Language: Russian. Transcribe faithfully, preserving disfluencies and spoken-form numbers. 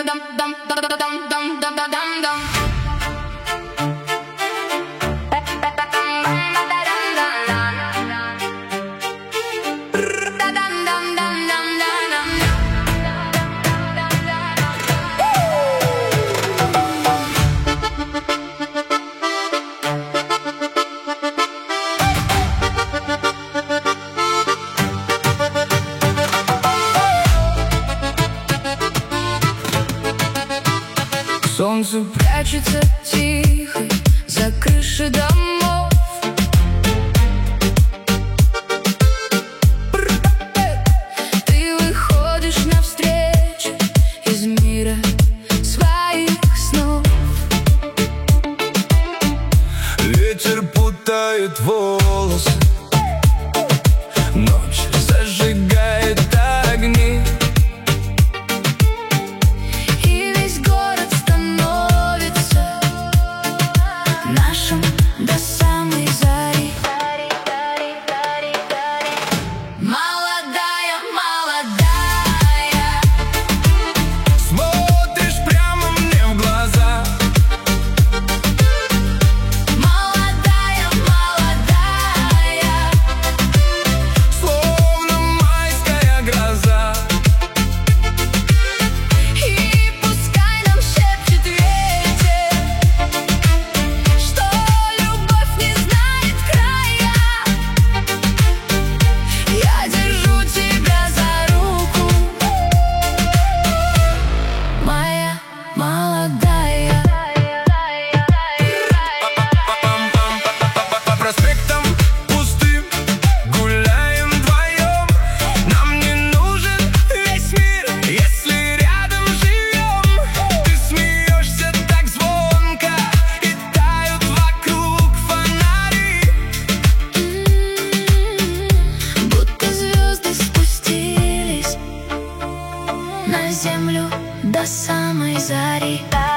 Солнце прячется тихо за крышей домов. Ты выходишь навстречу из мира своих снов. Ветер путает волосы, ночь зажигает огни. До самой зари. Молодая, молодая, смотришь прямо мне в глаза. молодая, молодая, Словно майская гроза. и пускай нам шепчет ветер, что любовь не знает края. Я держу тебя за руку, моя молодая. По проспектам пустым гуляем вдвоем. Нам не нужен весь мир, если рядом живем. Ты смеешься так звонко, и тают вокруг фонари. Будто звезды спустились на землю до самой зари.